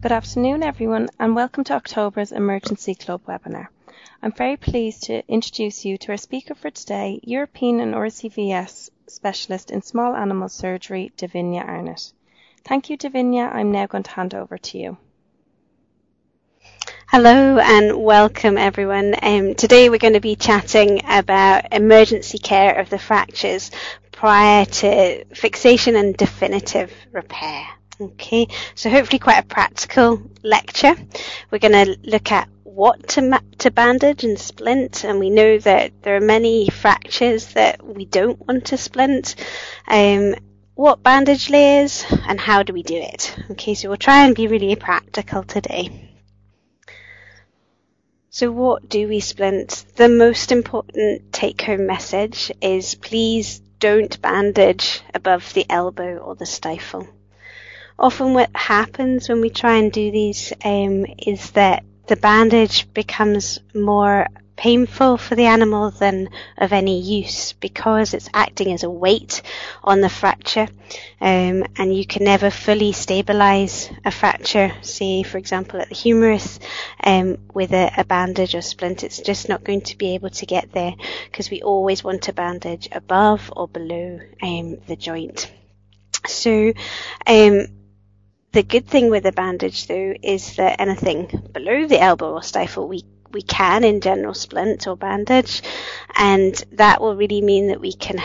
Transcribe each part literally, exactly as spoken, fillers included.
Good afternoon, everyone, and welcome to October's Emergency Club webinar. I'm very pleased to introduce you to our speaker for today, European and R C V S specialist in small animal surgery, Davinia Arnott. Thank you, Davinia. I'm now going to hand over to you. Hello and welcome, everyone. Um, today we're going to be chatting about emergency care of the fractures prior to fixation and definitive repair. Okay, so hopefully quite a practical lecture. We're going to look at what to, ma- to bandage and splint, and we know that there are many fractures that we don't want to splint. Um, what bandage layers and how do we do it? Okay, so we'll try and be really practical today. So what do we splint? The most important take-home message is please don't bandage above the elbow or the stifle. Often what happens when we try and do these um, is that the bandage becomes more painful for the animal than of any use because it's acting as a weight on the fracture, um, and you can never fully stabilize a fracture, say for example at the humerus, um, with a, a bandage or splint. It's just not going to be able to get there because we always want to bandage above or below um, the joint. So um, the good thing with a bandage though is that anything below the elbow or stifle we we can in general splint or bandage, and that will really mean that we can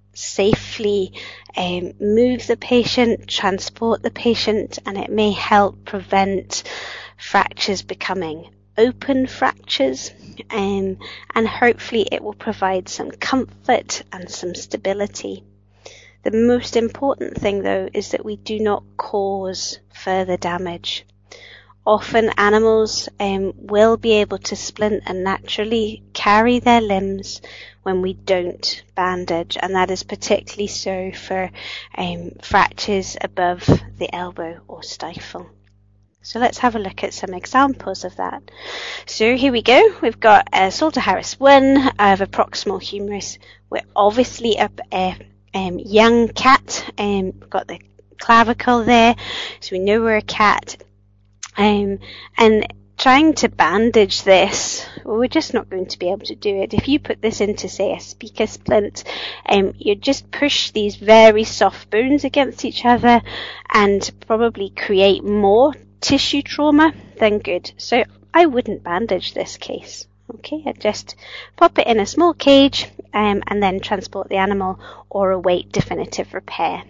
safely um, move the patient, transport the patient, and it may help prevent fractures becoming open fractures, um, and hopefully it will provide some comfort and some stability. The most important thing though is that we do not cause further damage. Often animals um, will be able to splint and naturally carry their limbs when we don't bandage, and that is particularly so for um, fractures above the elbow or stifle. So let's have a look at some examples of that. So here we go. We've got a Salter-Harris one of a proximal humerus. We're obviously up a um, young cat. Um, we've got the clavicle there, so we know we're a cat. Um, and trying to bandage this, well, we're just not going to be able to do it. If you put this into, say, a speaker splint, um, you just push these very soft bones against each other and probably create more tissue trauma than good. So I wouldn't bandage this case. Okay, I'd just pop it in a small cage um, and then transport the animal or await definitive repair.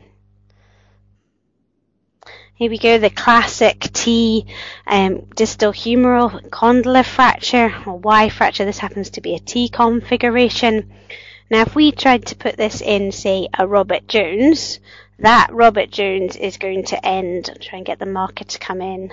Here we go, the classic T um, distal humeral condylar fracture or Y fracture. This happens to be a T configuration. Now, if we tried to put this in, say, a Robert Jones, that Robert Jones is going to end. I'll try and get the marker to come in.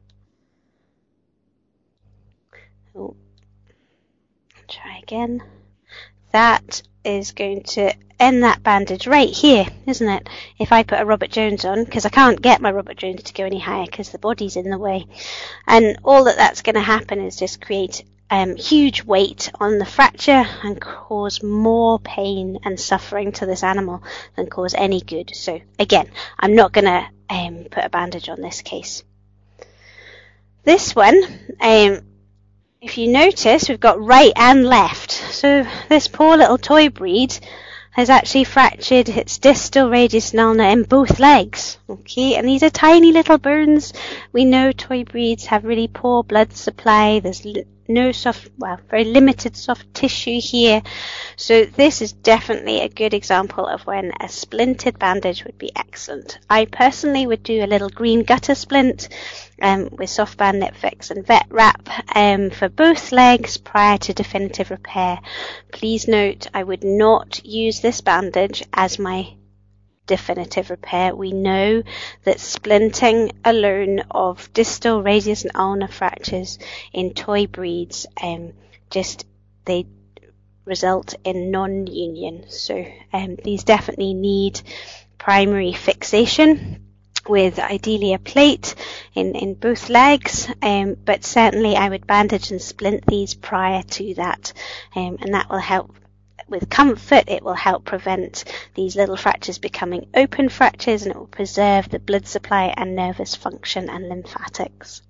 Oh. Try again. That is going to end that bandage right here, isn't it? If I put a Robert Jones on, because I can't get my Robert Jones to go any higher because the body's in the way. And all that that's going to happen is just create um, huge weight on the fracture and cause more pain and suffering to this animal than cause any good. So again, I'm not going to um, put a bandage on this case. This one, um, if you notice, we've got right and left. So this poor little toy breed has actually fractured its distal radius ulna in both legs. Okay, and these are tiny little burns. We know toy breeds have really poor blood supply. There's no soft, well, very limited soft tissue here. So this is definitely a good example of when a splinted bandage would be excellent. I personally would do a little green gutter splint um, with soft band nip fix and vet wrap um, for both legs prior to definitive repair. Please note, I would not use this bandage as my definitive repair. We know that splinting alone of distal radius and ulnar fractures in toy breeds um, just they result in non-union. So um, these definitely need primary fixation with ideally a plate in, in both legs, um, but certainly I would bandage and splint these prior to that, um, and that will help with comfort, it will help prevent these little fractures becoming open fractures, and it will preserve the blood supply and nervous function and lymphatics.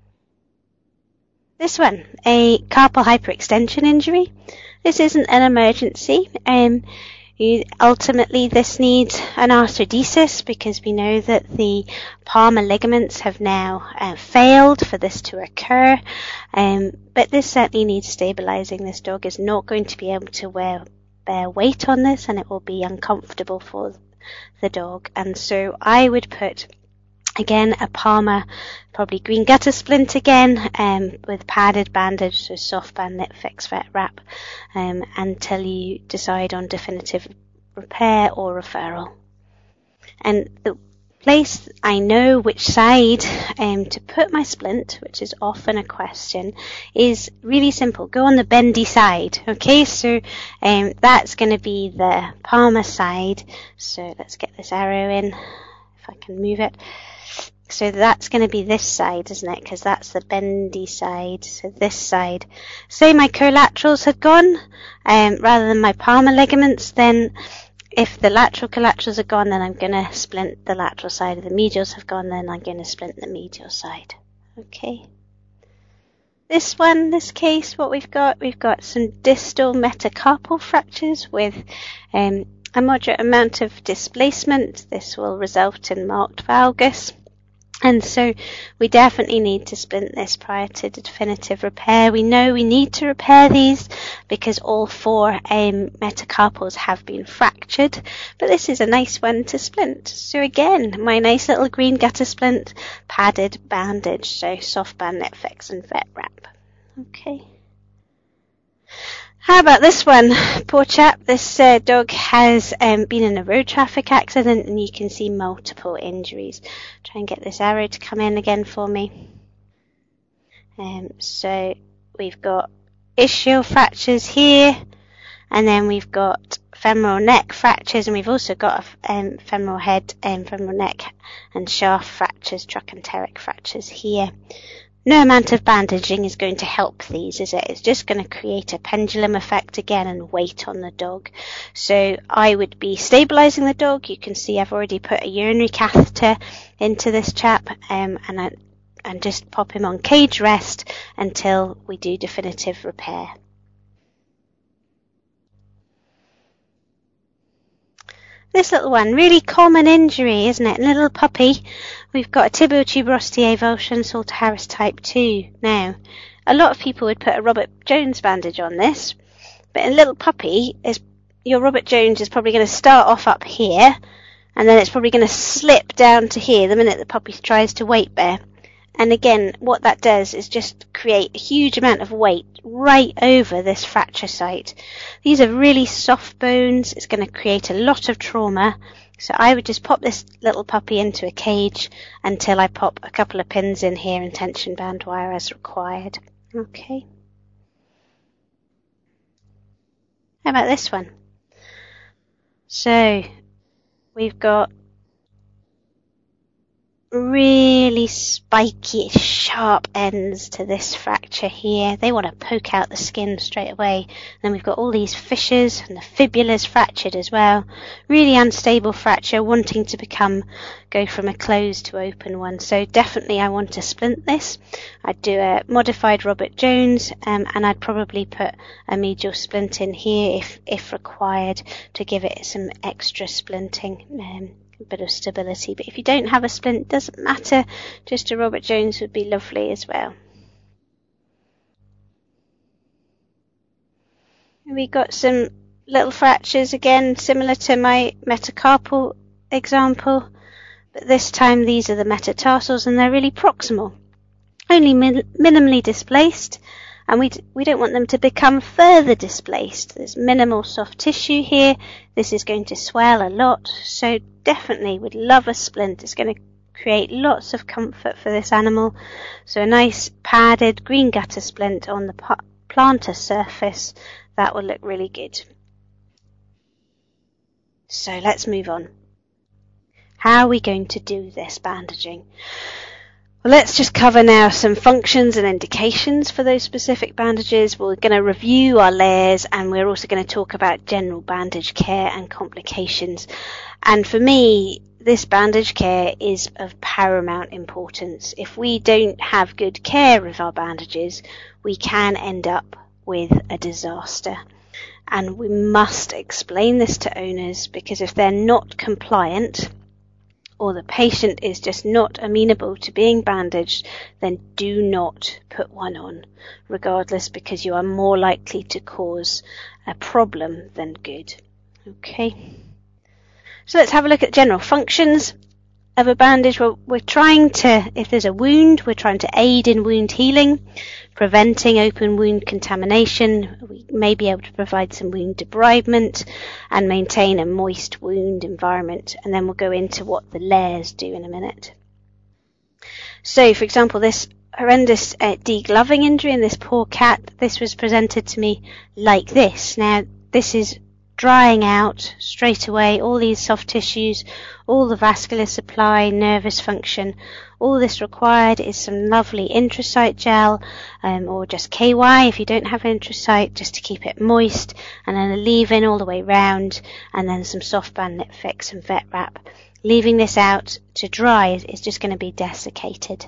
This one, a carpal hyperextension injury. This isn't an emergency. Um, you, ultimately, this needs an arthrodesis because we know that the palmar ligaments have now uh, failed for this to occur. Um, but this certainly needs stabilizing. This dog is not going to be able to wear, bear weight on this, and it will be uncomfortable for the dog. And so I would put, again, a palmar, probably green gutter splint again, um, with padded bandage, so soft band knit fix vet wrap, um, until you decide on definitive repair or referral. And the place I know which side um, to put my splint, which is often a question, is really simple. Go on the bendy side. Okay, so um, that's going to be the palmar side. So let's get this arrow in, if I can move it. So that's going to be this side, isn't it? Because that's the bendy side. So this side. Say my collaterals had gone, um, rather than my palmar ligaments, then if the lateral collaterals are gone, then I'm going to splint the lateral side. If the medials have gone, then I'm going to splint the medial side. Okay. This one, this case, what we've got, we've got some distal metacarpal fractures with um, a moderate amount of displacement. This will result in marked valgus. And so we definitely need to splint this prior to definitive repair. We know we need to repair these because all four um, metacarpals have been fractured, but this is a nice one to splint. So again, my nice little green gutter splint, padded bandage, so soft band knit fix and vet wrap. Okay. How about this one? Poor chap, this uh, dog has um, been in a road traffic accident, and you can see multiple injuries. Try and get this arrow to come in again for me. Um, so we've got ischial fractures here, and then we've got femoral neck fractures, and we've also got um, femoral head and femoral neck and shaft fractures, trochanteric fractures here. No amount of bandaging is going to help these, is it? It's just going to create a pendulum effect again and weight on the dog. So I would be stabilizing the dog. You can see I've already put a urinary catheter into this chap, um, and, I, and just pop him on cage rest until we do definitive repair. This little one, really common injury, isn't it? Little puppy. We've got a tibial tuberosity avulsion, Salter Harris type two. Now, a lot of people would put a Robert Jones bandage on this, but a little puppy, is your Robert Jones is probably going to start off up here, and then it's probably going to slip down to here the minute the puppy tries to weight bear. And again, what that does is just create a huge amount of weight right over this fracture site. These are really soft bones. It's going to create a lot of trauma. So I would just pop this little puppy into a cage until I pop a couple of pins in here and tension band wire as required. Okay. How about this one? So we've got really spiky, sharp ends to this fracture here. They want to poke out the skin straight away. And then we've got all these fissures, and the fibula's fractured as well. Really unstable fracture, wanting to become, go from a closed to open one. So definitely I want to splint this. I'd do a modified Robert Jones, um, and I'd probably put a medial splint in here if, if required to give it some extra splinting. Um, bit of stability, but if you don't have a splint, doesn't matter, just a Robert Jones would be lovely as well. We got some little fractures again, similar to my metacarpal example, but this time these are the metatarsals, and they're really proximal, only min minimally displaced, and we, we don't want them to become further displaced. There's minimal soft tissue here. This is going to swell a lot, so definitely would love a splint. It's going to create lots of comfort for this animal. So a nice padded green gutter splint on the plantar surface, that will look really good. So let's move on. How are we going to do this bandaging? Well, let's just cover now some functions and indications for those specific bandages. We're going to review our layers, and we're also going to talk about general bandage care and complications. And for me, this bandage care is of paramount importance. If we don't have good care of our bandages, we can end up with a disaster. And we must explain this to owners, because if they're not compliant, or the patient is just not amenable to being bandaged, then do not put one on, regardless, because you are more likely to cause a problem than good. Okay. So let's have a look at general functions of a bandage. Well, we're trying to, if there's a wound, we're trying to aid in wound healing, preventing open wound contamination. We may be able to provide some wound debridement and maintain a moist wound environment. And then we'll go into what the layers do in a minute. So, for example, this horrendous uh, degloving injury in this poor cat, this was presented to me like this. Now, this is drying out straight away, all these soft tissues, all the vascular supply, nervous function. All this required is some lovely Intrasite gel, um, or just K Y if you don't have Intrasite, just to keep it moist, and then a leave-in all the way round, and then some soft band knit fix and vet wrap. Leaving this out to dry is, is just going to be desiccated.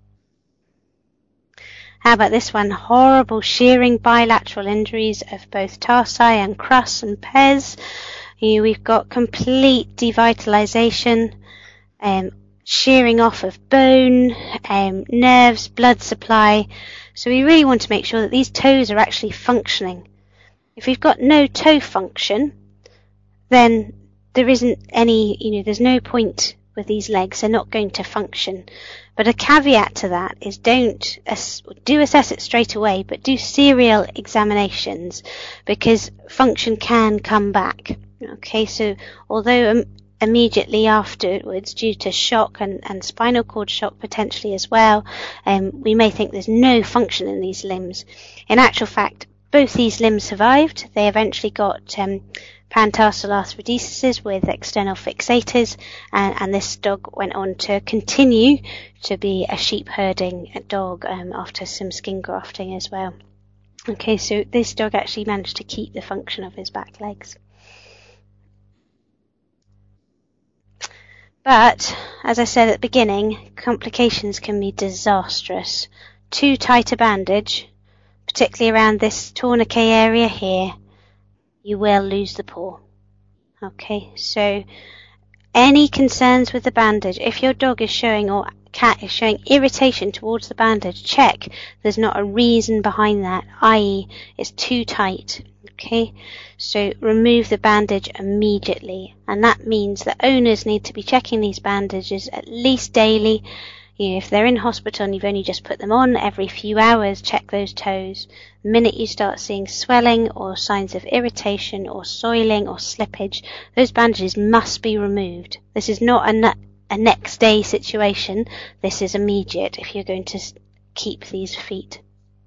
How about this one? Horrible shearing bilateral injuries of both tarsi and crus and pes. Here we've got complete devitalization, um, shearing off of bone, um, nerves, blood supply. So we really want to make sure that these toes are actually functioning. If we've got no toe function, then there isn't any, you know, there's no point with these legs. They're not going to function. But a caveat to that is don't ass- do assess it straight away, but do serial examinations, because function can come back. Okay, so although um, immediately afterwards, due to shock and, and spinal cord shock potentially as well, um, we may think there's no function in these limbs. In actual fact, both these limbs survived. They eventually got um, pantarsal arthrodesis with external fixators, and, and this dog went on to continue to be a sheep herding dog um, after some skin grafting as well. Okay, so this dog actually managed to keep the function of his back legs. But, as I said at the beginning, complications can be disastrous. Too tight a bandage, particularly around this tourniquet area here, you will lose the paw. Okay, so any concerns with the bandage, if your dog is showing or cat is showing irritation towards the bandage, check there's not a reason behind that, that is it's too tight. Okay, so remove the bandage immediately, and that means that owners need to be checking these bandages at least daily. You know, if they're in hospital and you've only just put them on, every few hours check those toes. The minute you start seeing swelling or signs of irritation or soiling or slippage, those bandages must be removed. This is not a, a next day situation. This is immediate if you're going to keep these feet.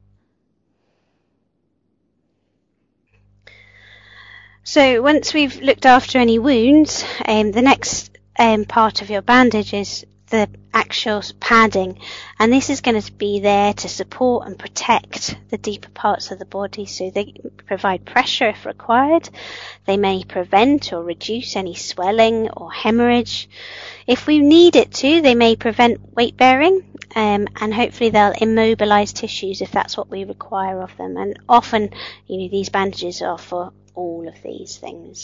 So once we've looked after any wounds, um, the next um, part of your bandage is the actual padding, and this is going to be there to support and protect the deeper parts of the body. So they provide pressure if required. They may prevent or reduce any swelling or hemorrhage. If we need it to, they may prevent weight bearing, um, and hopefully they'll immobilize tissues if that's what we require of them. And often, you know, these bandages are for all of these things.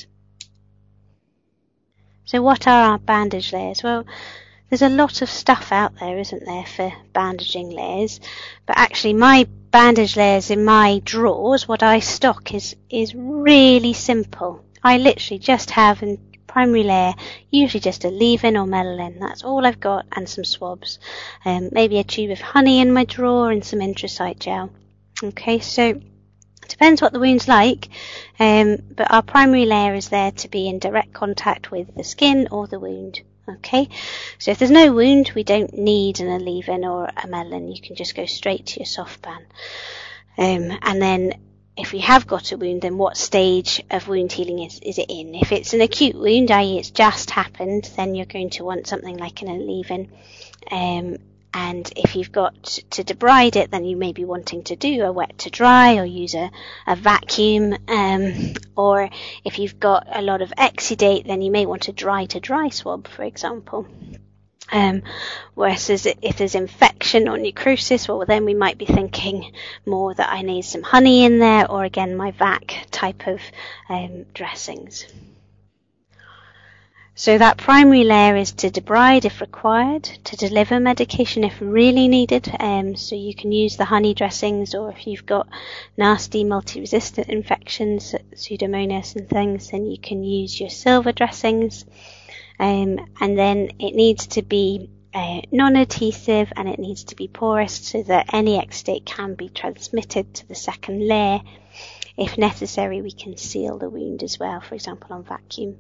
So what are our bandage layers? Well, there's a lot of stuff out there, isn't there, for bandaging layers? But actually my bandage layers in my drawers, what I stock is, is really simple. I literally just have a primary layer, usually just a leave-in or melalin. That's all I've got, and some swabs. Um, maybe a tube of honey in my drawer and some Intrasite gel. Okay, so depends what the wound's like, um, but our primary layer is there to be in direct contact with the skin or the wound. Okay, so if there's no wound, we don't need an Aleve-in or a melalin. You can just go straight to your soft band. Um, and then if you have got a wound, then what stage of wound healing is, is it in? If it's an acute wound, that is it's just happened, then you're going to want something like an Aleve-in. Um, and if you've got to debride it, then you may be wanting to do a wet to dry or use a, a vacuum. Um, or if you've got a lot of exudate, then you may want a dry to dry swab, for example. Um, whereas if there's infection or necrosis, well, then we might be thinking more that I need some honey in there, or again, my V A C type of um, dressings. So that primary layer is to debride if required, to deliver medication if really needed. Um, so you can use the honey dressings, or if you've got nasty multi-resistant infections, Pseudomonas and things, then you can use your silver dressings. Um, and then it needs to be uh, non-adhesive, and it needs to be porous so that any exudate can be transmitted to the second layer. If necessary, we can seal the wound as well, for example on vacuum.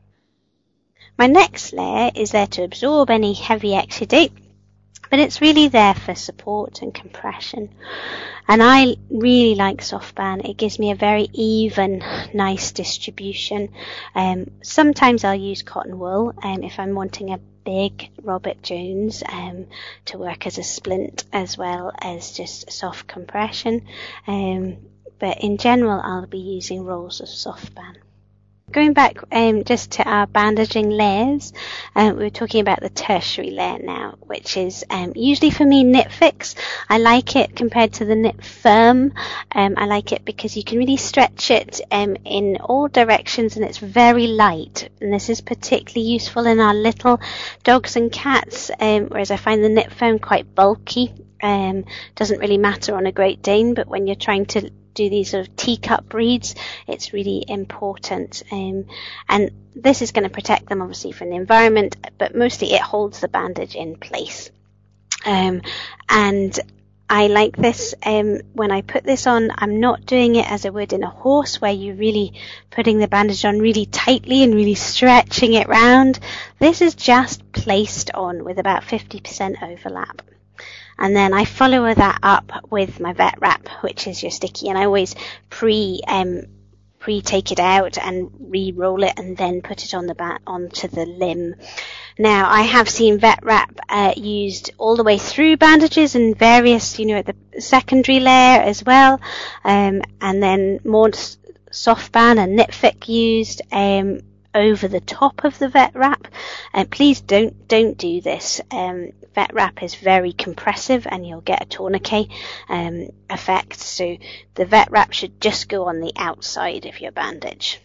My next layer is there to absorb any heavy exudate, but it's really there for support and compression. And I really like Softban. It gives me a very even, nice distribution. Um, sometimes I'll use cotton wool um, if I'm wanting a big Robert Jones um, to work as a splint as well as just soft compression. Um, but in general, I'll be using rolls of Softban. Going back um, just to our bandaging layers, um, we were talking about the tertiary layer now, which is um, usually for me Knit Fix. I like it compared to the Knit Firm. Um, I like it because you can really stretch it um, in all directions, and it's very light. And this is particularly useful in our little dogs and cats, um, whereas I find the Knit Firm quite bulky. Um, doesn't really matter on a Great Dane, but when you're trying to do these sort of teacup breeds, it's really important. Um, and this is going to protect them obviously from the environment, but mostly it holds the bandage in place. Um, and I like this. Um, when I put this on, I'm not doing it as I would in a horse, where you're really putting the bandage on really tightly and really stretching it round. This is just placed on with about fifty percent overlap. And then I follow that up with my vet wrap, which is your sticky, and I always pre um pre take it out and re-roll it and then put it on the bat onto the limb. Now I have seen vet wrap uh, used all the way through bandages and various, you know, at the secondary layer as well, um, and then more Softban and Knit Fix used um over the top of the vet wrap. And please don't don't do this. Um, vet wrap is very compressive, and you'll get a tourniquet um, effect. So the vet wrap should just go on the outside of your bandage.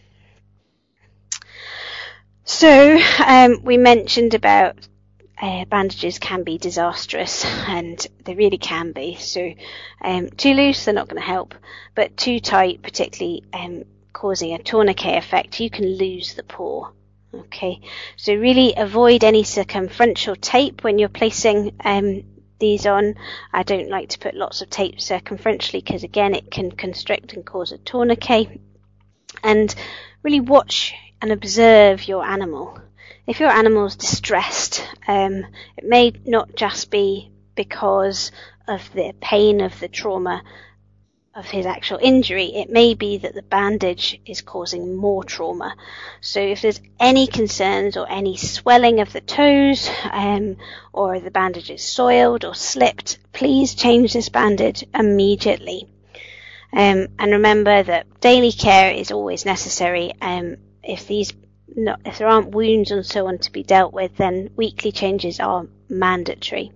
So um, we mentioned about uh, bandages can be disastrous, and they really can be. So um, too loose, they're not going to help, but too tight, particularly um, causing a tourniquet effect, you can lose the paw. Okay, so really avoid any circumferential tape when you're placing um, these on. I don't like to put lots of tape circumferentially because again it can constrict and cause a tourniquet. And really watch and observe your animal. If your animal's distressed, um, it may not just be because of the pain of the trauma of his actual injury. It may be that the bandage is causing more trauma. So if there's any concerns or any swelling of the toes, um, or the bandage is soiled or slipped, please change this bandage immediately. Um, and remember that daily care is always necessary. Um, if these not, if there aren't wounds and so on to be dealt with, then weekly changes are mandatory.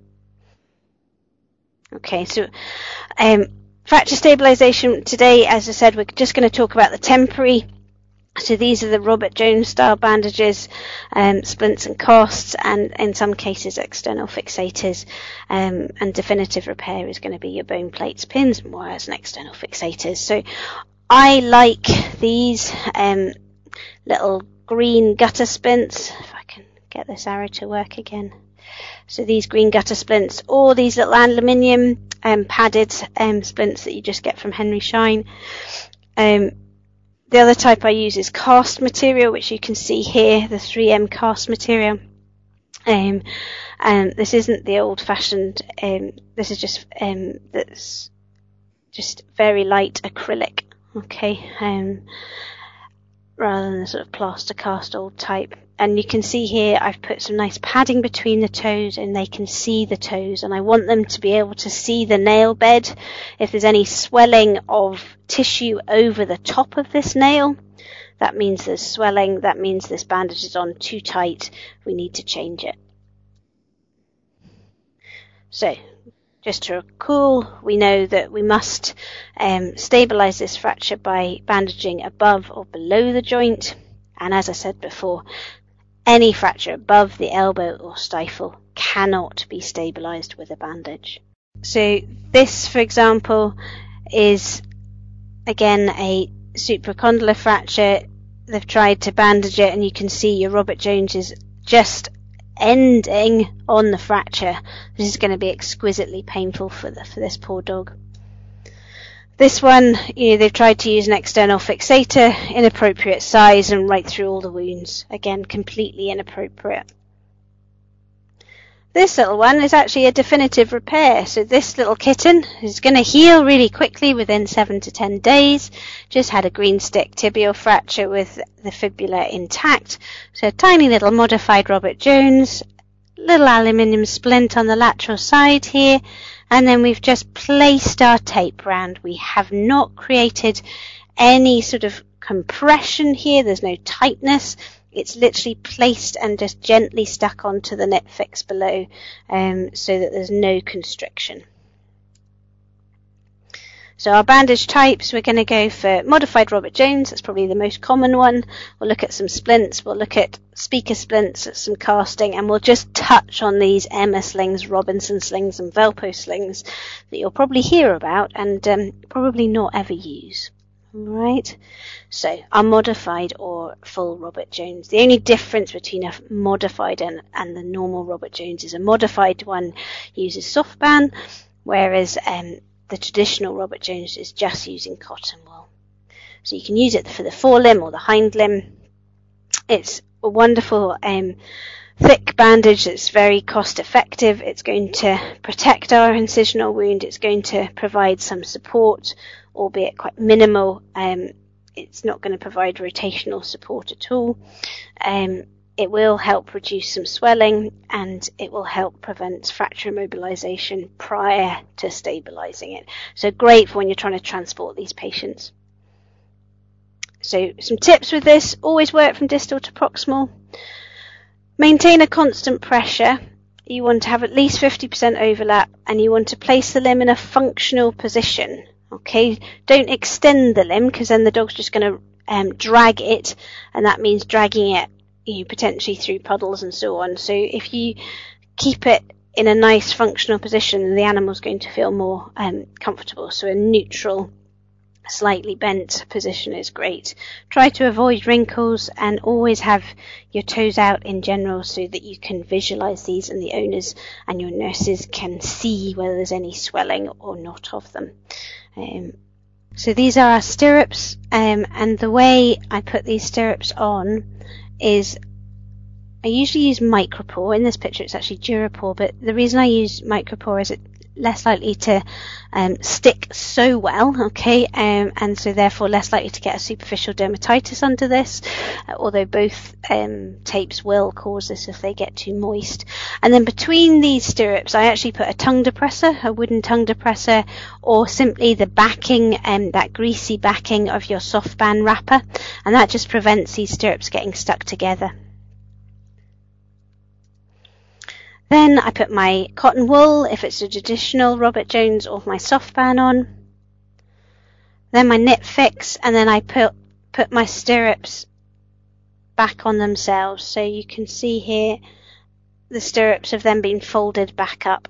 Okay, so um, fracture stabilization today, as I said, we're just going to talk about the temporary. So these are the Robert Jones style bandages, um, splints and casts, and in some cases external fixators. Um, and definitive repair is going to be your bone plates, pins and wires, and external fixators. So I like these um, little green gutter splints. If I can get this arrow to work again. So these green gutter splints, or these little aluminium um, padded um, splints that you just get from Henry Schein. Um, the other type I use is cast material, which you can see here, the three M cast material. Um, and this isn't the old-fashioned. Um, this is just um, that's just very light acrylic. Okay. Um, rather than the sort of plaster cast old type. and you can see here I've put some nice padding between the toes, and they can see the toes, and I want them to be able to see the nail bed. If there's any swelling of tissue over the top of this nail, that means there's swelling, that means this bandage is on too tight, we need to change it. So, just to recall, we know that we must um, stabilise this fracture by bandaging above or below the joint, and as I said before, any fracture above the elbow or stifle cannot be stabilised with a bandage. So this, for example, is again a supracondylar fracture. They've tried to bandage it, and you can see your Robert Jones is just ending on the fracture. This is going to be exquisitely painful for the, for this poor dog. This one, you know, they've tried to use an external fixator, inappropriate size, and right through all the wounds. Again, completely inappropriate. This little one is actually a definitive repair. So this little kitten is going to heal really quickly within seven to ten days. Just had a green stick tibial fracture with the fibula intact. So a tiny little modified Robert Jones, little aluminium splint on the lateral side here. And then we've just placed our tape round. We have not created any sort of compression here. There's no tightness. It's literally placed and just gently stuck onto the knit fix below, um, so that there's no constriction. So our bandage types, we're going to go for modified Robert Jones. That's probably the most common one. We'll look at some splints. We'll look at speaker splints, some casting, and we'll just touch on these Emma slings, Robinson slings, and Velpo slings that you'll probably hear about and um, probably not ever use. Right, so our modified or full Robert Jones. The only difference between a modified and, and the normal Robert Jones is a modified one uses soft band, whereas um, the traditional Robert Jones is just using cotton wool. So you can use it for the forelimb or the hind limb. It's a wonderful um, thick bandage that's very cost effective. It's going to protect our incisional wound. It's going to provide some support, albeit quite minimal. Um, it's not going to provide rotational support at all. Um, it will help reduce some swelling, and it will help prevent fracture immobilization prior to stabilizing it. So great for when you're trying to transport these patients. So some tips with this: always work from distal to proximal. Maintain a constant pressure. You want to have at least fifty percent overlap, and you want to place the limb in a functional position. Okay, don't extend the limb, because then the dog's just going to um, drag it, and that means dragging it, you know, potentially through puddles and so on. So if you keep it in a nice functional position, the animal's going to feel more um, comfortable. So a neutral, slightly bent position is great. Try to avoid wrinkles, and always have your toes out in general so that you can visualize these, and the owners and your nurses can see whether there's any swelling or not of them. Um, so these are our stirrups, um, and the way I put these stirrups on is I usually use Micropore. In this picture it's actually Durapore, but the reason I use Micropore is it's less likely to um, stick so well, okay, um, and so therefore less likely to get a superficial dermatitis under this, uh, although both um, tapes will cause this if they get too moist. And then between these stirrups I actually put a tongue depressor, a wooden tongue depressor, or simply the backing, um, that greasy backing of your soft band wrapper, and that just prevents these stirrups getting stuck together. Then I put my cotton wool, if it's a traditional Robert Jones, or my soft band on. Then my knit fix, and then I put, put my stirrups back on themselves. So you can see here the stirrups have then been folded back up.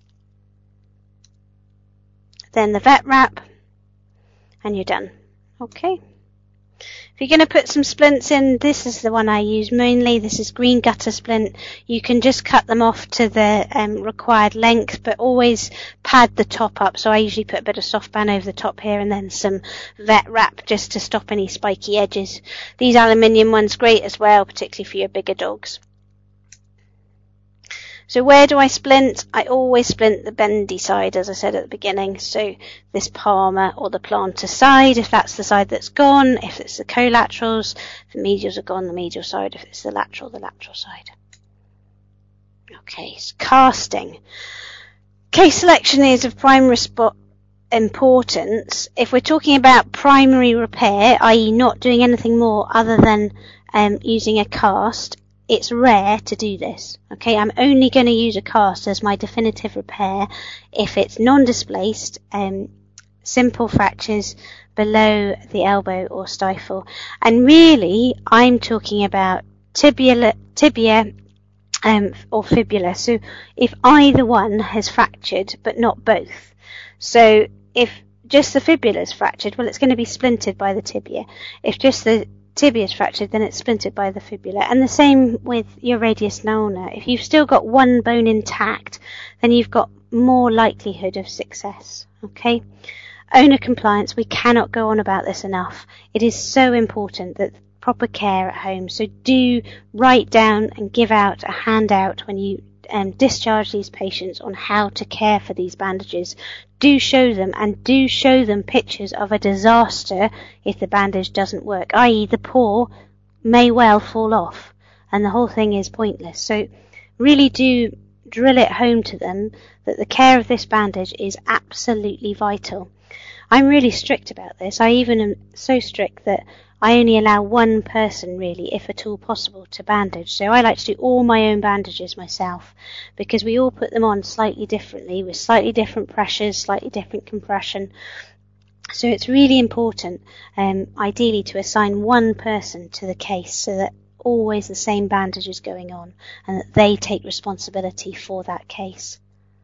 Then the vet wrap, and you're done. Okay. If you're going to put some splints in, this is the one I use mainly. This is green gutter splint. You can just cut them off to the um, required length, but always pad the top up. So I usually put a bit of soft band over the top here, and then some vet wrap just to stop any spiky edges. These aluminium ones great as well, particularly for your bigger dogs. So where do I splint? I always splint the bendy side, as I said at the beginning. So this palmar or the plantar side, if that's the side that's gone. If it's the collaterals, the medials are gone, the medial side. If it's the lateral, the lateral side. Okay, so casting. Case selection is of primary spot importance. If we're talking about primary repair, that is not doing anything more other than um, using a cast, it's rare to do this. Okay, I'm only going to use a cast as my definitive repair if it's non-displaced, um, simple fractures below the elbow or stifle. And really, I'm talking about tibia, tibia um, or fibula. So if either one has fractured, but not both. So if just the fibula is fractured, well, it's going to be splintered by the tibia. If just the tibia is fractured, then it's splintered by the fibula. And the same with your radius ulna. If you've still got one bone intact, then you've got more likelihood of success. Okay? Owner compliance, we cannot go on about this enough. It is so important that proper care at home. So do write down and give out a handout when you um, discharge these patients on how to care for these bandages. Do show them, and do show them pictures of a disaster if the bandage doesn't work, that is the paw may well fall off and the whole thing is pointless. So really do drill it home to them that the care of this bandage is absolutely vital. I'm really strict about this. I even am so strict that I only allow one person, really, if at all possible, to bandage. So I like to do all my own bandages myself, because we all put them on slightly differently, with slightly different pressures, slightly different compression. So it's really important, um, ideally, to assign one person to the case so that always the same bandage is going on and that they take responsibility for that case.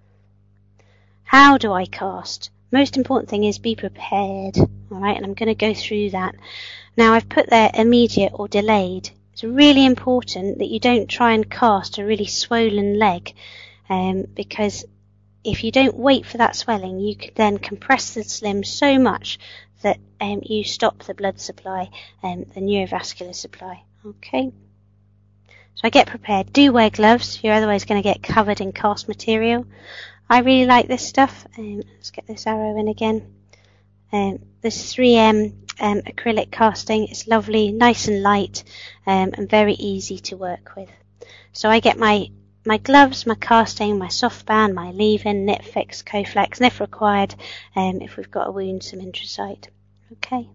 How do I cast? Most important thing is be prepared, all right, and I'm going to go through that. Now, I've put there immediate or delayed. It's really important that you don't try and cast a really swollen leg, um, because if you don't wait for that swelling, you could then compress the slim so much that um, you stop the blood supply and um, the neurovascular supply. Okay. So I get prepared. Do wear gloves. You're otherwise going to get covered in cast material. I really like this stuff. Um, let's get this arrow in again. Um, this three M um, acrylic casting. It's lovely, nice and light, um, and very easy to work with. So I get my my gloves, my casting, my soft band, my leave-in, knit fix, Coflex, and if required, um, if we've got a wound, some Intrasite. Okay.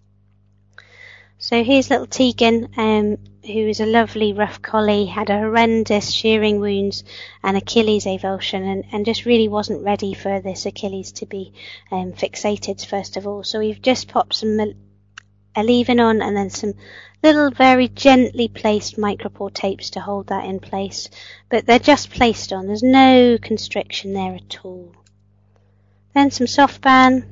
So here's little Tegan, um, who is a lovely rough collie, had a horrendous shearing wounds and Achilles avulsion, and, and just really wasn't ready for this Achilles to be um, fixated first of all. So we've just popped some a leave-in on, and then some little very gently placed micropore tapes to hold that in place. But they're just placed on. There's no constriction there at all. Then some soft band.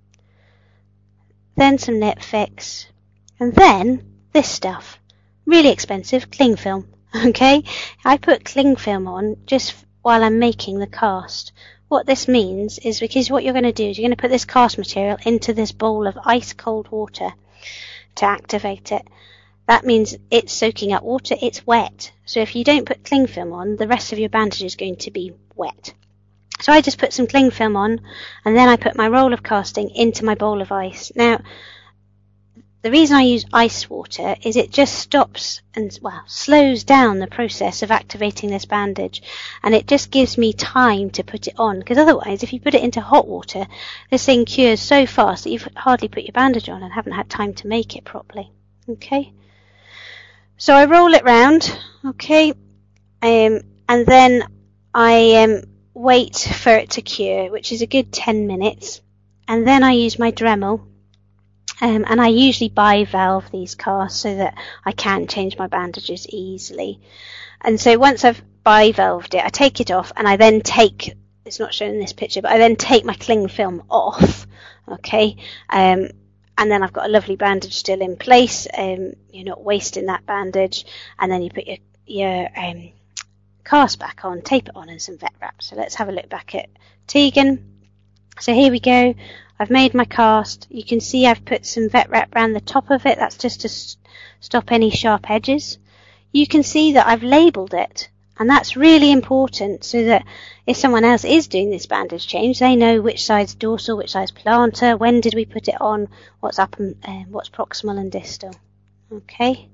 Then some knit fix. And then this stuff. Really expensive, cling film. Okay? I put cling film on just while I'm making the cast. What this means is, because what you're going to do is you're going to put this cast material into this bowl of ice cold water to activate it. That means it's soaking up water, it's wet. So if you don't put cling film on, the rest of your bandage is going to be wet. So I just put some cling film on, and then I put my roll of casting into my bowl of ice. Now, the reason I use ice water is it just stops and, well, slows down the process of activating this bandage, and it just gives me time to put it on, because otherwise, if you put it into hot water, this thing cures so fast that you've hardly put your bandage on and haven't had time to make it properly. Okay? So I roll it round, okay, um, and then I um, wait for it to cure, which is a good ten minutes, and then I use my Dremel. Um, and I usually bivalve these casts so that I can change my bandages easily. And so once I've bivalved it, I take it off, and I then take, it's not shown in this picture, but I then take my cling film off, okay, um, and then I've got a lovely bandage still in place. Um, you're not wasting that bandage, and then you put your, your um, cast back on, tape it on, and some vet wrap. So let's have a look back at Tegan. So here we go. I've made my cast. You can see I've put some vet wrap around the top of it. That's just to st- stop any sharp edges. You can see that I've labelled it, And that's really important so that if someone else is doing this bandage change, they know which side's dorsal, which side's plantar, when did we put it on, what's up and uh, what's proximal and distal. Okay.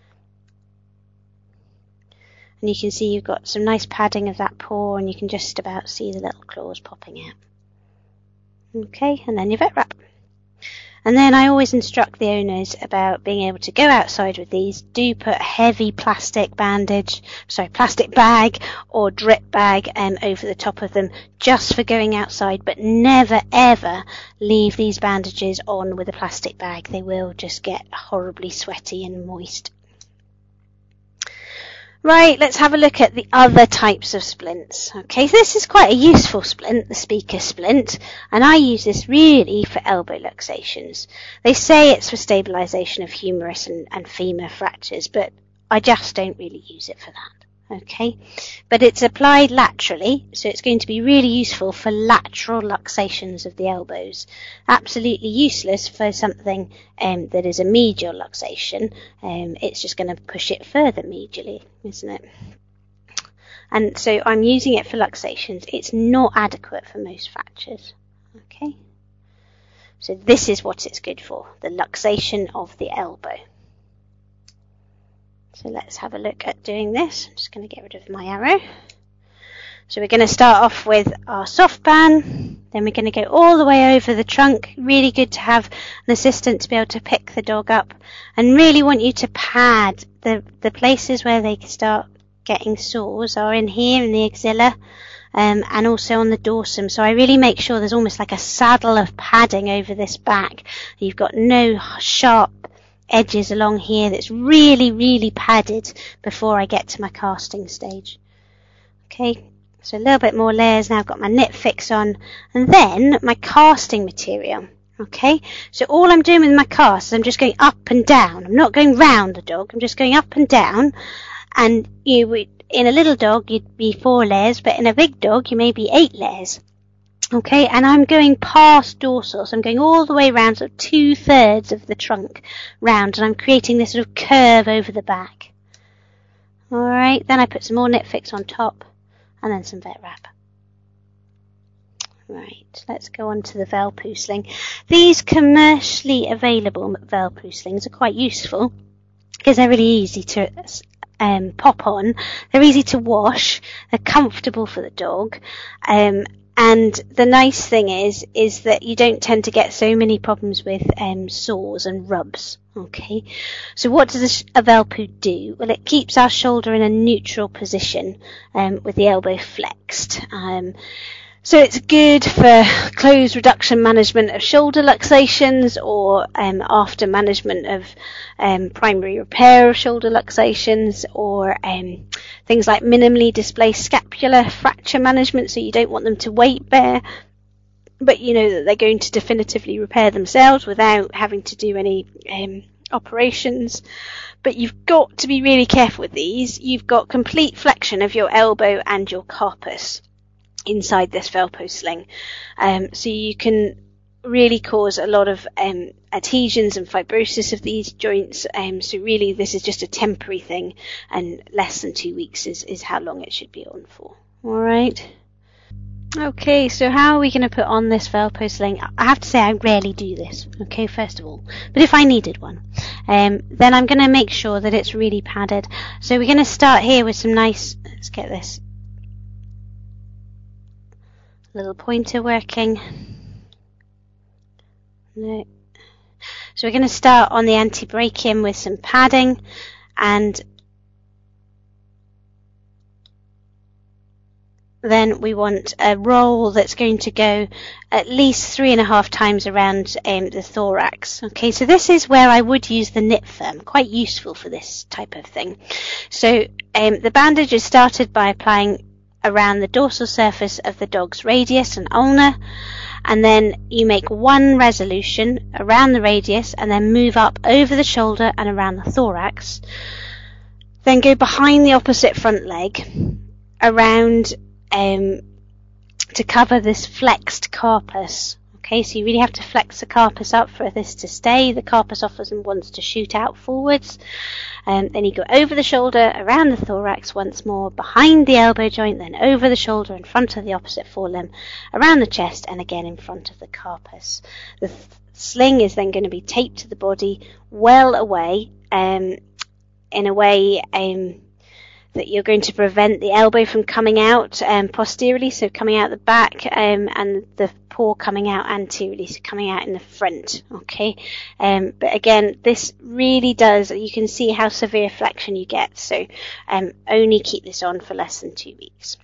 And you can see you've got some nice padding of that paw, and you can just about see the little claws popping out. Okay, and then your vet wrap. And then I always instruct the owners about being able to go outside with these. Do put heavy plastic bandage, sorry, plastic bag or drip bag um, over the top of them just for going outside, but never ever leave these bandages on with a plastic bag. They will just get horribly sweaty and moist. Right, let's have a look at the other types of splints. Okay, so this is quite a useful splint, the speaker splint, and I use this really for elbow luxations. They say it's for stabilisation of humerus and, and femur fractures, but I just don't really use it for that. Okay, but it's applied laterally, so it's going to be really useful for lateral luxations of the elbows. Absolutely useless for something um, that is a medial luxation. Um, it's just going to push it further medially, isn't it? And so I'm using it for luxations. It's not adequate for most fractures. Okay, so this is what it's good for, the luxation of the elbow. So let's have a look at doing this. I'm just going to get rid of my arrow. So we're going to start off with our soft band. Then we're going to go all the way over the trunk. Really good to have an assistant to be able to pick the dog up. And really want you to pad the, the places where they start getting sores are in here in the axilla um, and also on the dorsum. So I really make sure there's almost like a saddle of padding over this back. You've got no sharp edges along here that's really, really padded before I get to my casting stage. Okay, so a little bit more layers now. I've got my knit fix on, and then my casting material. Okay, so all I'm doing with my cast is I'm just going up and down. I'm not going round the dog. I'm just going up and down. And you would, in a little dog, you'd be four layers, but in a big dog, you may be eight layers. Okay, and I'm going past dorsal, so I'm going all the way around, sort of two-thirds of the trunk round, and I'm creating this sort of curve over the back. Alright, then I put some more knit fix on top, and then some vet wrap. Right, let's go on to the Velpoo sling. These commercially available Velpoo slings are quite useful, because they're really easy to um, pop on, they're easy to wash, they're comfortable for the dog, um, and the nice thing is, is that you don't tend to get so many problems with um, sores and rubs. Okay, so what does a Velpoo do? Well, it keeps our shoulder in a neutral position um, with the elbow flexed. Um, so it's good for close reduction management of shoulder luxations, or um, after management of um, primary repair of shoulder luxations, or um, things like minimally displaced scapular fracture management, so you don't want them to weight bear, but you know that they're going to definitively repair themselves without having to do any um, operations. But you've got to be really careful with these. You've got complete flexion of your elbow and your carpus inside this Velpoo sling, um, so you can really cause a lot of um, adhesions and fibrosis of these joints, um, so really this is just a temporary thing, and less than two weeks is, is how long it should be on for. Alright, okay, so how are we going to put on this Velpoo sling? I have to say I rarely do this, okay, first of all, but if I needed one, um, then I'm going to make sure that it's really padded. So we're going to start here with some nice, let's get this little pointer working. No. So we're going to start on the antebrachium with some padding, and then we want a roll that's going to go at least three and a half times around um, the thorax. Okay, so this is where I would use the knit firm, quite useful for this type of thing. So um, the bandage is started by applying around the dorsal surface of the dog's radius and ulna, and then you make one resolution around the radius and then move up over the shoulder and around the thorax. Then go behind the opposite front leg around um, to cover this flexed carpus. Okay, Okay, so you really have to flex the carpus up for this to stay. The carpus often wants to shoot out forwards. Um, then you go over the shoulder, around the thorax once more, behind the elbow joint, then over the shoulder, in front of the opposite forelimb, around the chest, and again in front of the carpus. The th- sling is then going to be taped to the body well away, um, in a way um, that you're going to prevent the elbow from coming out um, posteriorly, so coming out the back, um, and the paw coming out anteriorly, so coming out in the front. Okay, um, but again, this really does, you can see how severe flexion you get, so um, only keep this on for less than two weeks.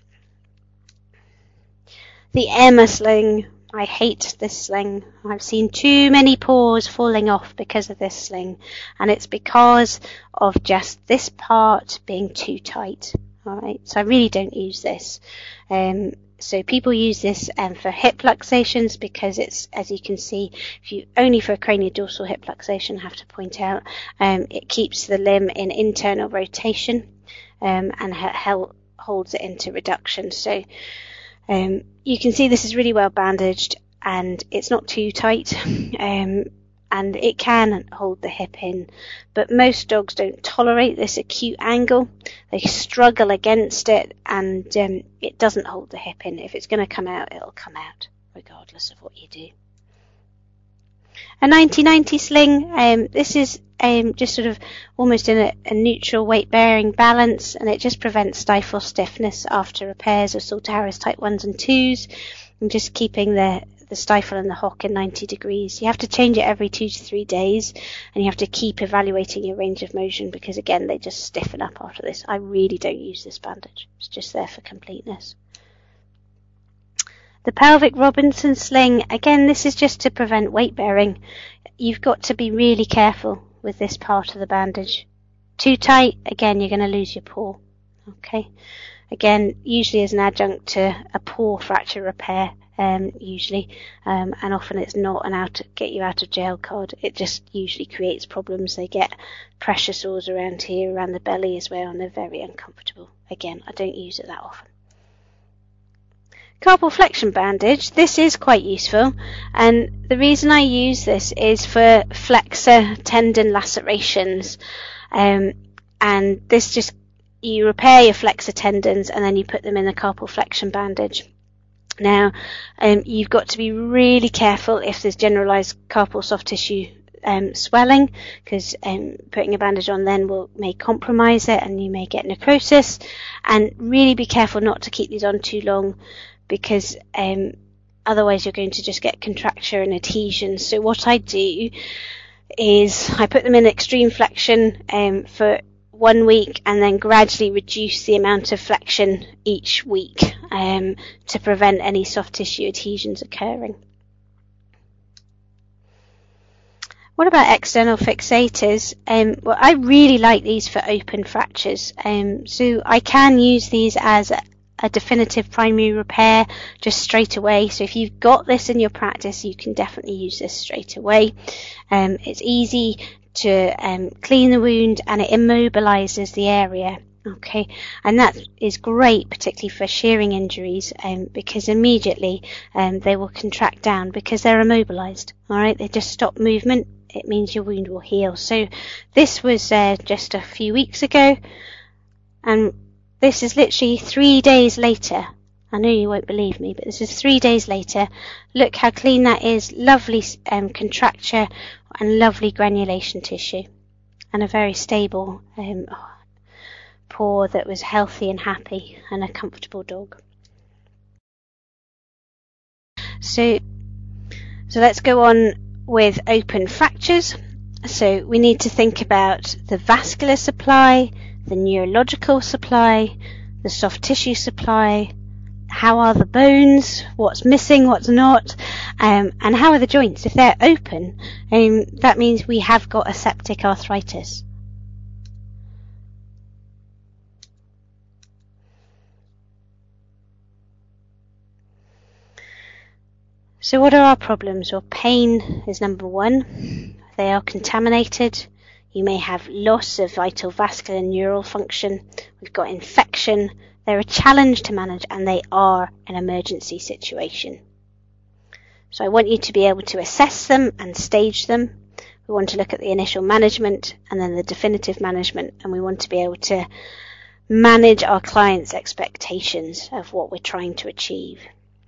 The Emma sling. I hate this sling. I've seen too many paws falling off because of this sling, and it's because of just this part being too tight. Alright, so I really don't use this. Um, so people use this um, for hip luxations because it's, as you can see, if you only for a craniodorsal hip luxation, I have to point out, um, it keeps the limb in internal rotation um, and ha- holds it into reduction. So Um, you can see this is really well bandaged and it's not too tight, um, and it can hold the hip in, but most dogs don't tolerate this acute angle. They struggle against it, and um, it doesn't hold the hip in. If it's going to come out, it'll come out regardless of what you do. A ninety ninety sling, um, this is um, just sort of almost in a, a neutral weight-bearing balance, and it just prevents stifle stiffness after repairs of Saltaris type ones and twos, and just keeping the, the stifle and the hock in ninety degrees. You have to change it every two to three days, and you have to keep evaluating your range of motion because, again, they just stiffen up after this. I really don't use this bandage. It's just there for completeness. The pelvic Robinson sling, again, this is just to prevent weight bearing. You've got to be really careful with this part of the bandage. Too tight, again, you're going to lose your paw. Okay. Again, usually as an adjunct to a paw fracture repair, um, usually, um, and often it's not an out get you out of jail card. It just usually creates problems. They get pressure sores around here, around the belly as well, and they're very uncomfortable. Again, I don't use it that often. Carpal flexion bandage, this is quite useful, and the reason I use this is for flexor tendon lacerations, um, and this just, you repair your flexor tendons and then you put them in the carpal flexion bandage. Now, um, you've got to be really careful if there's generalized carpal soft tissue um, swelling, because um, putting a bandage on then will may compromise it and you may get necrosis, and really be careful not to keep these on too long, because um, otherwise you're going to just get contracture and adhesion. So what I do is I put them in extreme flexion um, for one week and then gradually reduce the amount of flexion each week um, to prevent any soft tissue adhesions occurring. What about external fixators? Um, well, I really like these for open fractures. Um, so I can use these as a, a definitive primary repair just straight away. So if you've got this in your practice, you can definitely use this straight away. Um, it's easy to um, clean the wound and it immobilizes the area. Okay, and that is great, particularly for shearing injuries, um, because immediately um, they will contract down because they're immobilized. All right, they just stop movement. It means your wound will heal. So this was uh, just a few weeks ago, and this is literally three days later. I know you won't believe me, but this is three days later. Look how clean that is. Lovely um, contracture and lovely granulation tissue, and a very stable um, paw that was healthy and happy and a comfortable dog. So, so let's go on with open fractures. So we need to think about the vascular supply, the neurological supply, the soft tissue supply, how are the bones, what's missing, what's not, um, and how are the joints. If they're open, um, that means we have got a septic arthritis. So what are our problems? Well, pain is number one. They are contaminated. You may have loss of vital vascular and neural function. We've got infection. They're a challenge to manage, and they are an emergency situation. So I want you to be able to assess them and stage them. We want to look at the initial management and then the definitive management, and we want to be able to manage our clients' expectations of what we're trying to achieve.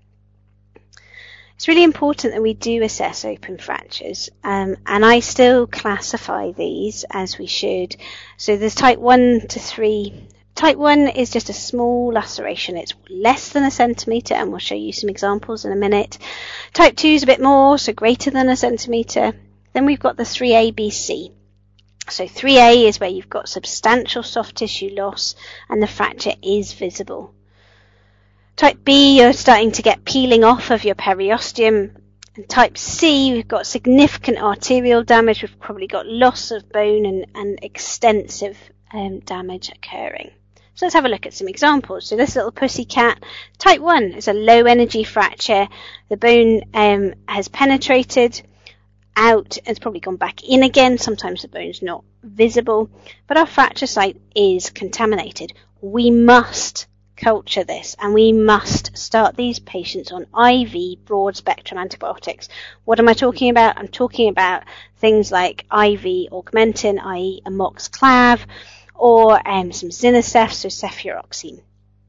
It's really important that we do assess open fractures, um, and I still classify these as we should. So there's type one to three. Type one is just a small laceration. It's less than a centimetre, and we'll show you some examples in a minute. Type two is a bit more, so greater than a centimetre. Then we've got the three A B C. So three A is where you've got substantial soft tissue loss and the fracture is visible. Type B, you're starting to get peeling off of your periosteum. And type C, we've got significant arterial damage. We've probably got loss of bone and, and extensive um, damage occurring. So let's have a look at some examples. So this little pussy cat, type one, is a low energy fracture. The bone um, has penetrated out and it's probably gone back in again. Sometimes the bone's not visible, but our fracture site is contaminated. We must culture this, and we must start these patients on I V broad spectrum antibiotics. What am I talking about? I'm talking about things like I V augmentin, that is amoxiclav, or um, some Zinacef, so cefuroxime.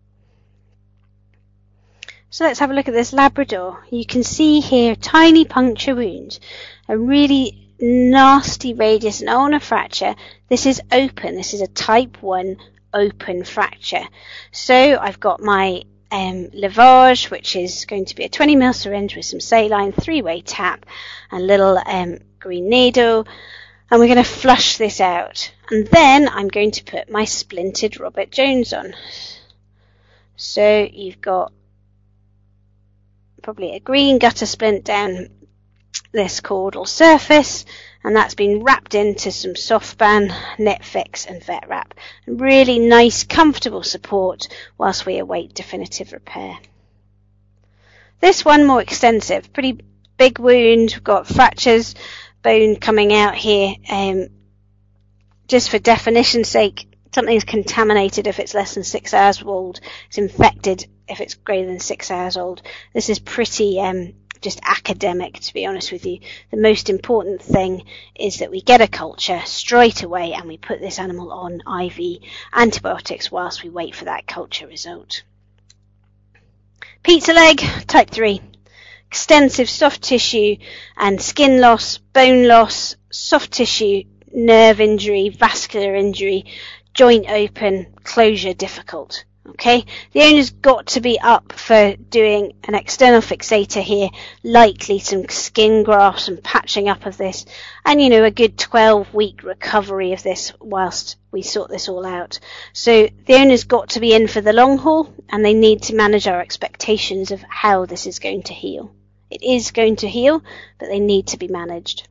So let's have a look at this Labrador. You can see here tiny puncture wounds, a really nasty radius and ulnar fracture. This is open. This is a type one open fracture. So I've got my um, lavage, which is going to be a twenty milliliter syringe with some saline, three-way tap, and a little um, green needle, and we're going to flush this out. And then I'm going to put my splinted Robert Jones on. So you've got probably a green gutter splint down this caudal surface, and that's been wrapped into some Softban, Netfix and Vet Wrap. Really nice, comfortable support whilst we await definitive repair. This one more extensive, pretty big wound. We've got fractures, bone coming out here. Um, just for definition's sake, something's contaminated if it's less than six hours old. It's infected if it's greater than six hours old. This is pretty um, just academic, to be honest with you. The most important thing is that we get a culture straight away and we put this animal on I V antibiotics whilst we wait for that culture result. Pizza leg, type three. Extensive soft tissue and skin loss, bone loss, soft tissue, nerve injury, vascular injury, joint open, closure difficult. Okay, the owner's got to be up for doing an external fixator here, likely some skin grafts and patching up of this, and you know, a good twelve week recovery of this whilst we sort this all out. So the owner's got to be in for the long haul, and they need to manage our expectations of how this is going to heal. It is going to heal, but they need to be managed.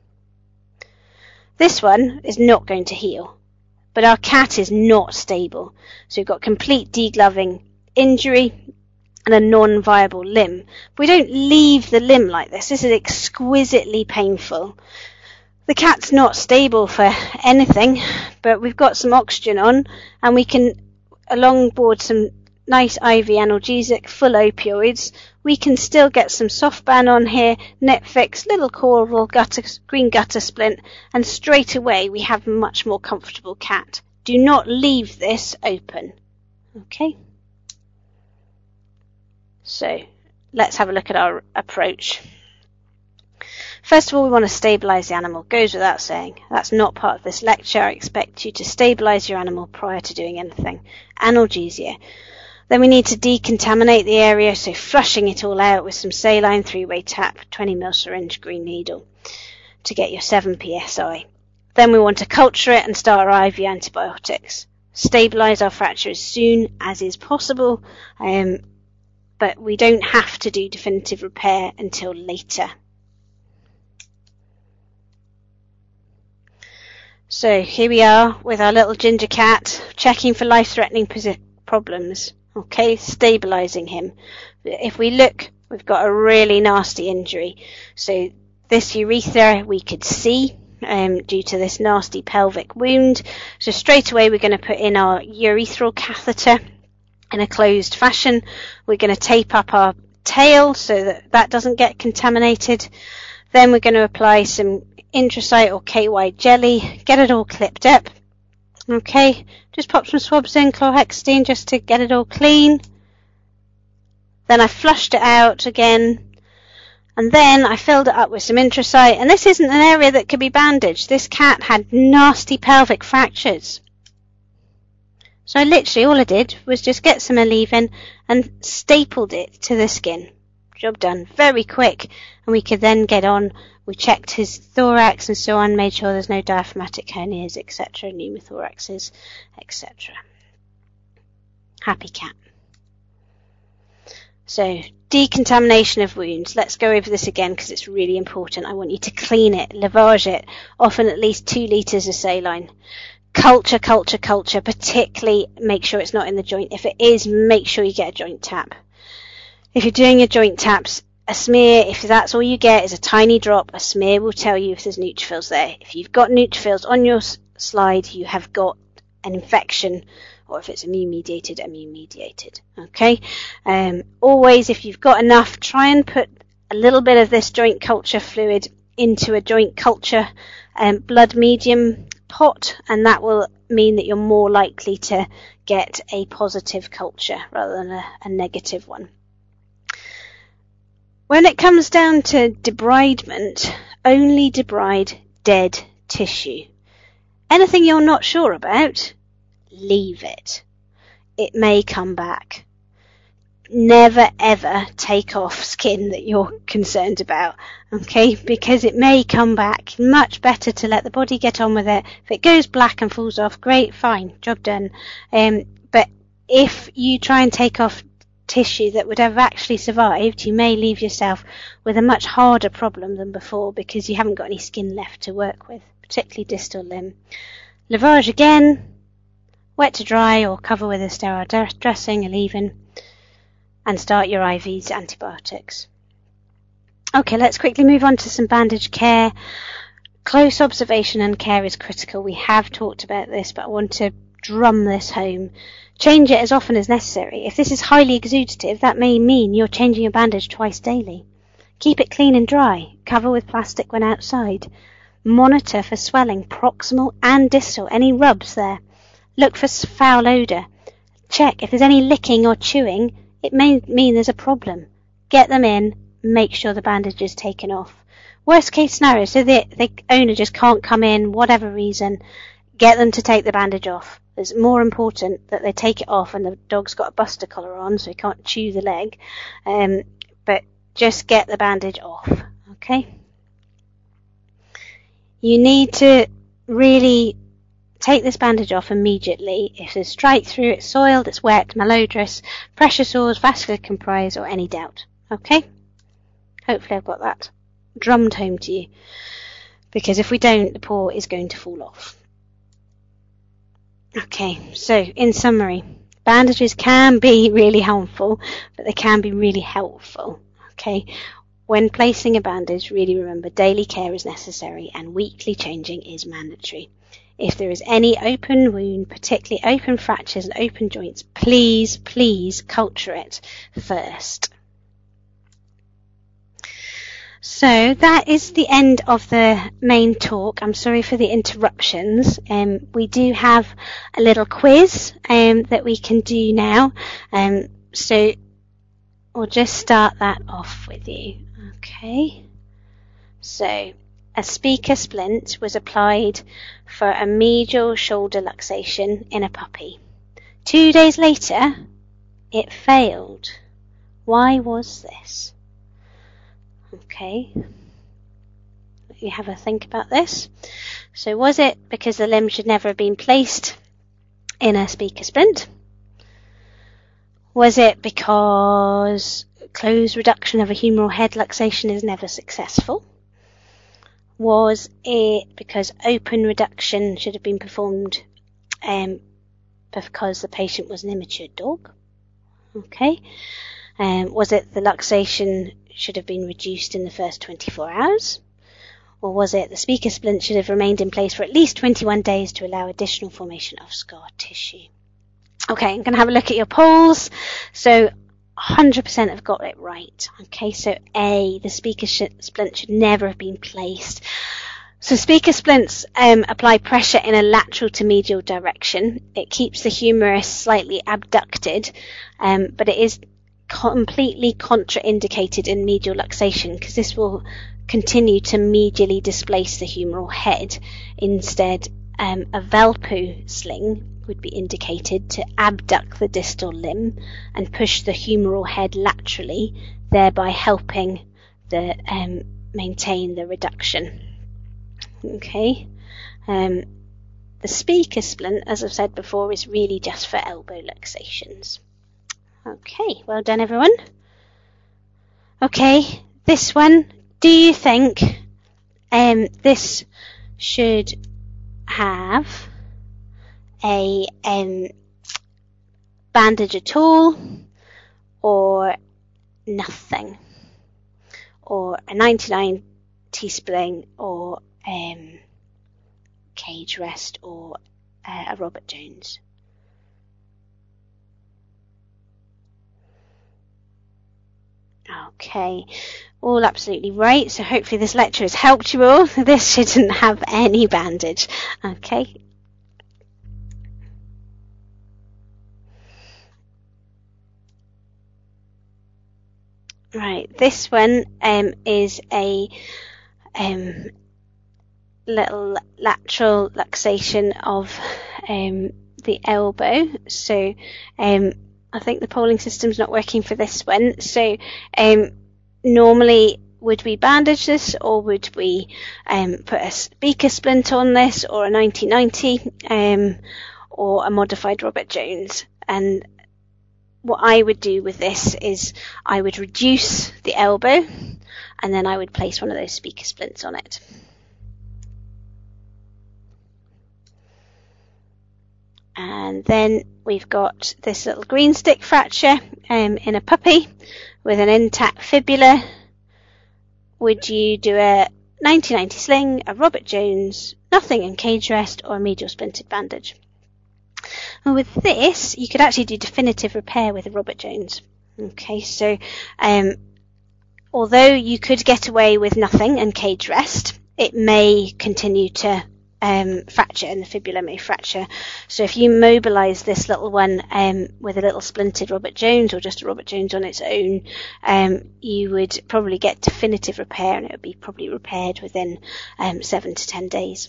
This one is not going to heal, but our cat is not stable. So we've got complete degloving, injury, and a non-viable limb. We don't leave the limb like this. This is exquisitely painful. The cat's not stable for anything, but we've got some oxygen on, and we can, along board some nice I V analgesic, full opioids. We can still get some Softban on here, Netfix, little caudal gutter, green gutter splint, and straight away we have a much more comfortable cat. Do not leave this open. Okay? So, let's have a look at our approach. First of all, we want to stabilise the animal. Goes without saying. That's not part of this lecture. I expect you to stabilise your animal prior to doing anything. Analgesia. Then we need to decontaminate the area, so flushing it all out with some saline, three-way tap, twenty milliliter syringe, green needle to get your seven P S I. Then we want to culture it and start our I V antibiotics. Stabilise our fracture as soon as is possible, um, but we don't have to do definitive repair until later. So here we are with our little ginger cat, checking for life-threatening problems. Okay, stabilising him. If we look, we've got a really nasty injury. So this urethra we could see um, due to this nasty pelvic wound. So straight away we're going to put in our urethral catheter in a closed fashion. We're going to tape up our tail so that that doesn't get contaminated. Then we're going to apply some Intrasite or K Y jelly, get it all clipped up. Okay, just pop some swabs in, chlorhexidine, just to get it all clean. Then I flushed it out again, and then I filled it up with some Intrasite, and this isn't an area that could be bandaged. This cat had nasty pelvic fractures. So I literally, all I did was just get some Aleve and stapled it to the skin. Job done. Very quick. And we could then get on. We checked his thorax and so on, made sure there's no diaphragmatic hernias, et cetera, pneumothoraxes, et cetera. Happy cat. So, decontamination of wounds. Let's go over this again because it's really important. I want you to clean it, lavage it, often at least two litres of saline. Culture, culture, culture, particularly make sure it's not in the joint. If it is, make sure you get a joint tap. If you're doing your joint taps, a smear, if that's all you get, is a tiny drop. A smear will tell you if there's neutrophils there. If you've got neutrophils on your slide, you have got an infection, or if it's immune-mediated, immune-mediated. Okay? Um, always, if you've got enough, try and put a little bit of this joint culture fluid into a joint culture um, blood medium pot, and that will mean that you're more likely to get a positive culture rather than a, a negative one. When it comes down to debridement, only debride dead tissue. Anything you're not sure about, leave it. It may come back. Never ever take off skin that you're concerned about, okay? Because it may come back. Much better to let the body get on with it. If it goes black and falls off, great, fine, job done. Um, but if you try and take off tissue that would have actually survived, you may leave yourself with a much harder problem than before because you haven't got any skin left to work with, particularly distal limb. Lavage again, wet to dry or cover with a sterile dressing, Aleve, and start your I Vs, antibiotics. Okay, let's quickly move on to some bandage care. Close observation and care is critical. We have talked about this, but I want to drum this home. Change it as often as necessary. If this is highly exudative, that may mean you're changing your bandage twice daily. Keep it clean and dry. Cover with plastic when outside. Monitor for swelling, proximal and distal. Any rubs there. Look for foul odour. Check if there's any licking or chewing. It may mean there's a problem. Get them in. Make sure the bandage is taken off. Worst case scenario, so the, the owner just can't come in, whatever reason, get them to take the bandage off. It's more important that they take it off and the dog's got a buster collar on so he can't chew the leg. Um, but just get the bandage off, okay? You need to really take this bandage off immediately. If there's strike through, it's soiled, it's wet, malodorous, pressure sores, vascular comprise, or any doubt, okay? Hopefully I've got that drummed home to you. Because if we don't, the paw is going to fall off. Okay, so in summary, bandages can be really harmful, but they can be really helpful. Okay, when placing a bandage, really remember daily care is necessary and weekly changing is mandatory. If there is any open wound, particularly open fractures and open joints, please, please culture it first. So that is the end of the main talk. I'm sorry for the interruptions. Um, we do have a little quiz um, that we can do now. Um, so we'll just start that off with you. Okay. So a speaker splint was applied for a medial shoulder luxation in a puppy. Two days later, it failed. Why was this? Okay, let you have a think about this. So was it because the limb should never have been placed in a speaker splint? Was it because closed reduction of a humeral head luxation is never successful? Was it because open reduction should have been performed um, because the patient was an immature dog? Okay. Um, was it the luxation should have been reduced in the first twenty-four hours? Or was it the speaker splint should have remained in place for at least twenty-one days to allow additional formation of scar tissue? Okay, I'm going to have a look at your polls. So one hundred percent have got it right. Okay, so A, the speaker sh- splint should never have been placed. So speaker splints um, apply pressure in a lateral to medial direction. It keeps the humerus slightly abducted, um, but it is completely contraindicated in medial luxation because this will continue to medially displace the humeral head. Instead, um, a Valpo sling would be indicated to abduct the distal limb and push the humeral head laterally, thereby helping the um, maintain the reduction. Okay, um, the speaker splint, as I've said before, is really just for elbow luxations. Okay, well done everyone. Okay, this one, do you think um, this should have a um, bandage at all, or nothing, or a ninety-nine T-spling, or um, cage rest, or uh, a Robert Jones? Okay, all absolutely right. So hopefully this lecture has helped you all. This shouldn't have any bandage. Okay. Right, this one um, is a um, little lateral luxation of um, the elbow. So um, I think the polling system's not working for this one. So um, normally would we bandage this, or would we um, put a speaker splint on this, or a ninety ninety, um, or a modified Robert Jones? And what I would do with this is I would reduce the elbow and then I would place one of those speaker splints on it. And then we've got this little green stick fracture um, in a puppy with an intact fibula. Would you do a ninety ninety sling, a Robert Jones, nothing in cage rest, or a medial splinted bandage? And with this, you could actually do definitive repair with a Robert Jones. Okay, so um, although you could get away with nothing and cage rest, it may continue to um, fracture, and the fibula may fracture. So if you mobilise this little one um, with a little splinted Robert Jones, or just a Robert Jones on its own, um, you would probably get definitive repair, and it would be probably repaired within um, seven to ten days.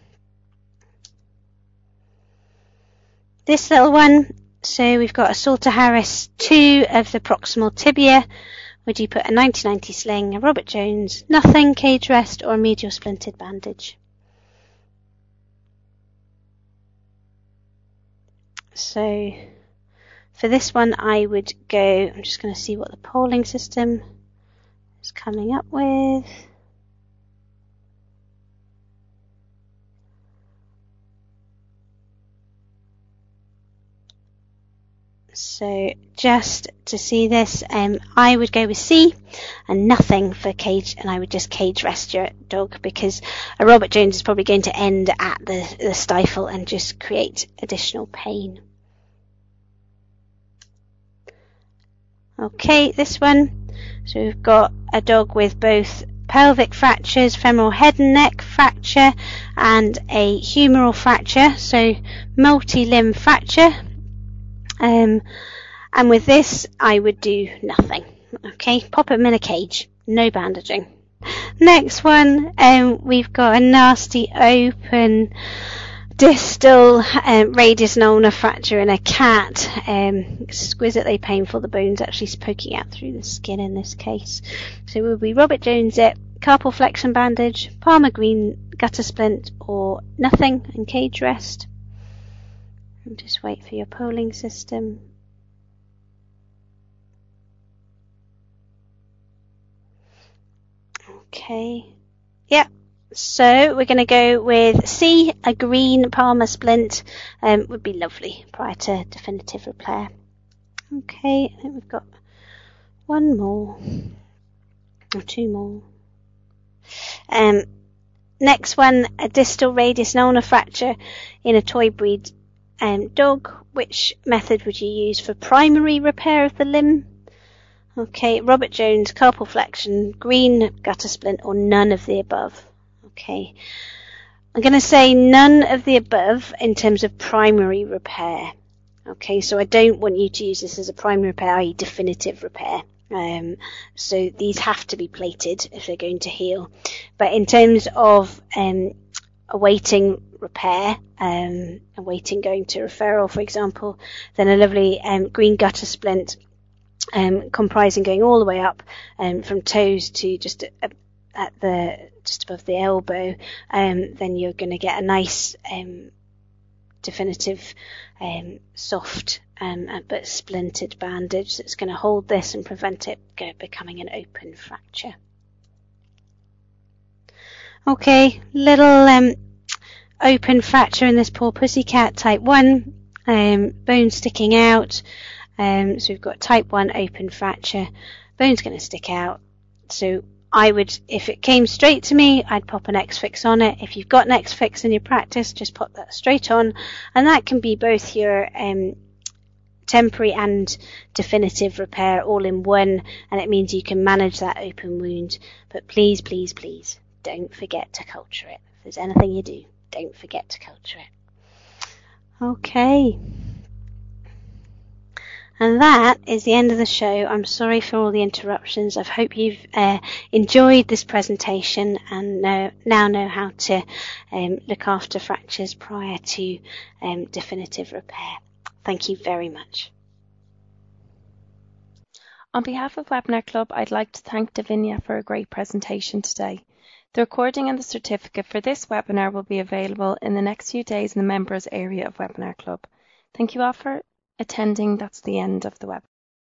This little one, so we've got a Salter Harris two of the proximal tibia. Would you put a ninety ninety sling, a Robert Jones, nothing, cage rest, or a medial splinted bandage? So for this one, I would go, I'm just going to see what the polling system is coming up with. So just to see this, um, I would go with C and nothing for cage, and I would just cage rest your dog, because a Robert Jones is probably going to end at the, the stifle and just create additional pain. Okay, this one. So we've got a dog with both pelvic fractures, femoral head and neck fracture, and a humeral fracture, so multi-limb fracture. Um, and with this, I would do nothing. Okay, pop him in a cage, no bandaging. Next one, um, we've got a nasty open distal um, radius and ulnar fracture in a cat. Um, exquisitely painful. The bone's actually poking out through the skin in this case. So we'll be Robert Jones it, carpal flexion bandage, Palmer Green gutter splint, or nothing and cage rest. And just wait for your polling system. Okay. Yep. So we're going to go with C, a green Palmer splint um, would be lovely prior to definitive repair. Okay, I think we've got one more, or two more. Um, next one, a distal radius and ulnar fracture in a toy breed Um, dog. Which method would you use for primary repair of the limb? Okay, Robert Jones, carpal flexion, green gutter splint, or none of the above. Okay, I'm going to say none of the above in terms of primary repair. Okay, so I don't want you to use this as a primary repair, that is definitive repair. Um, so these have to be plated if they're going to heal. But in terms of um, awaiting repair, um, awaiting going to referral, for example, then a lovely um, green gutter splint, um, comprising going all the way up um, from toes to just at, at the just above the elbow, um, then you're going to get a nice um, definitive um, soft um, but splintered bandage that's going to hold this and prevent it becoming an open fracture. Okay, little um, open fracture in this poor pussycat, type one, um, bone sticking out. Um, so we've got type one open fracture, bone's going to stick out. So I would, if it came straight to me, I'd pop an X-Fix on it. If you've got an X-Fix in your practice, just pop that straight on. And that can be both your um, temporary and definitive repair all in one. And it means you can manage that open wound. But please, please, please, don't forget to culture it. If there's anything you do, don't forget to culture it. Okay. And that is the end of the show. I'm sorry for all the interruptions. I hope you've uh, enjoyed this presentation and know, now know how to um, look after fractures prior to um, definitive repair. Thank you very much. On behalf of Webinar Club, I'd like to thank Davinia for a great presentation today. The recording and the certificate for this webinar will be available in the next few days in the members area of Webinar Club. Thank you all for attending. That's the end of the webinar.